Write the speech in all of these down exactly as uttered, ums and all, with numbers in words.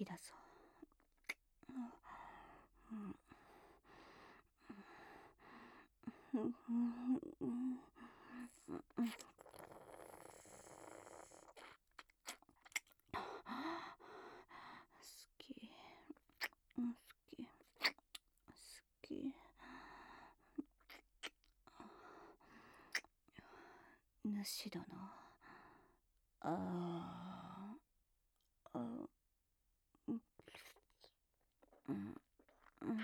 きだぞ。好き、好き、好き。主殿、ああ、うん、うん、うん、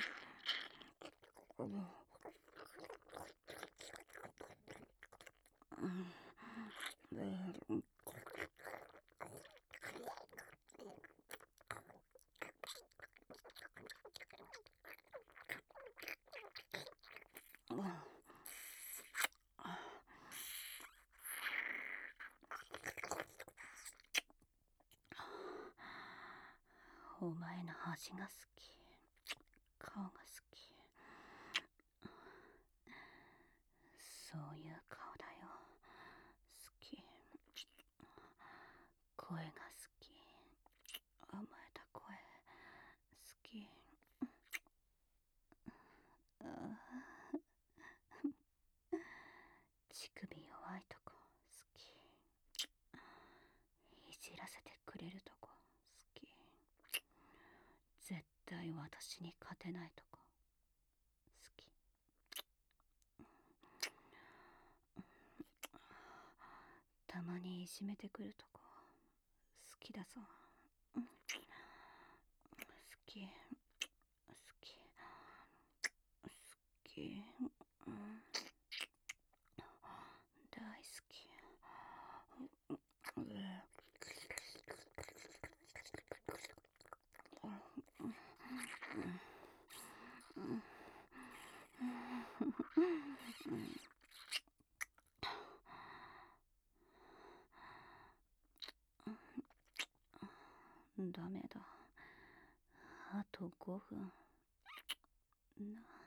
お前の味が好き、顔が好き。そういう顔だよ。好き。声が好き。甘えた声。好き。ああ、乳首弱いとこ好き。いじらせてくれるとこ好き。絶対私に勝てないとこ好き。たまにいじめてくるとこ好きだぞ。好き、好き、好き、うん、大好き。ダメだ。あとごふん。